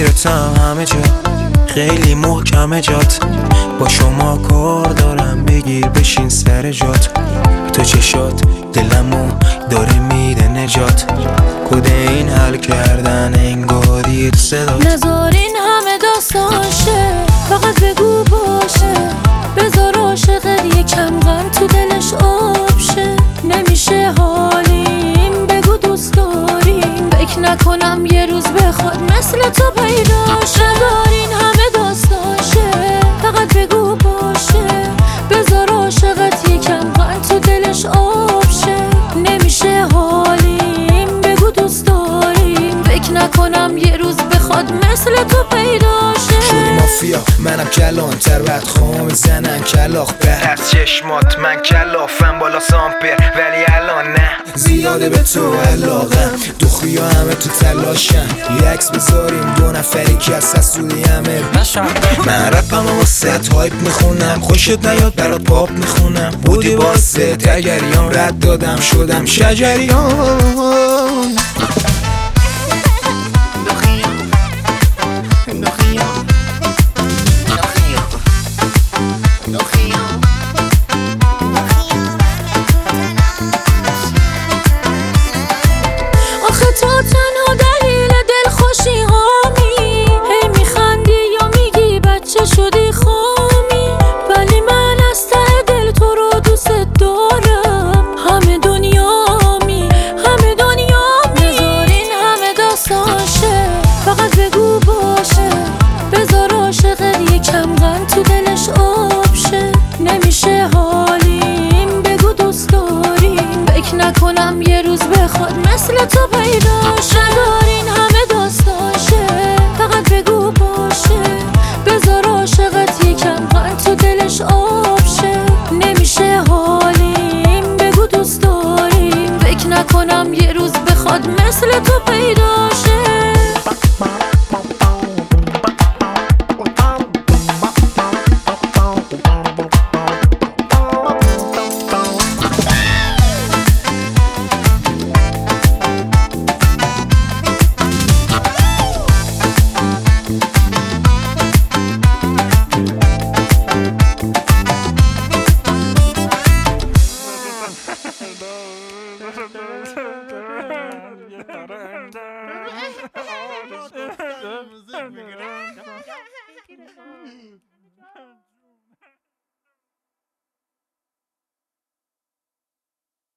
عشقتم همه جا، خیلی محکمه جات. با شما کار دارم، بگیر بشین سر جات. تو چشات دلمو داره میده نجات. کد این حل کردن انگاری تو صدات. نذارین همه داستانشه، فقط بگو باشه. بذار عاشقت یکم غم تو دلش آب شه. نمیشه حالیم، بگو دوست داریم. فکر نکنم یه روز بخواد مثل تو پیدا شه. نذارین همه داستانشه، فقط بگو باشه. بذار عاشقت یکم غم تو دلش آب شه. نمیشه حالیم، بگو دوست داریم. فکر نکنم یه روز بخواد مثل تو پیدا شه. شدی مافیا منم کلان تر، بدخواه میزنن کلاخ به از چشمات من کلافم بالا سامپر، ولی الان نه. زیاده به تو علاقم، دخیا همه تو تلاشن. یه عکس بذاریم دو نفری که از حسودی همه من رپم و واسه هایپ میخونم. خوشت نیاد برات پاپ میخونم. بودی واسه تگریان رد دادم شدم شجریان. آخه تو تنها دلیل دلخوشی هامی. هی میخندی یا میگی بچه شدی خامی. ولی من از ته دل تو رو دوست دارم. همه دنیامی، همه دنیامی. نذارین همه داستانشه، فقط بگو باشه. بذار عاشقت یکم غم تو دلش آب شه. نمیشه حالیم، بگو دوست داریم. فکر نکنم یه روز بخواد مثل تو پیدا شه. ندارین همه داستانشه، فقط بگو باشه. بذار عاشقت یکم غم تو دلش آب شه. نمیشه حالیم، بگو دوست داریم. فکر نکنم یه روز بخواد مثل تو پیدا شه.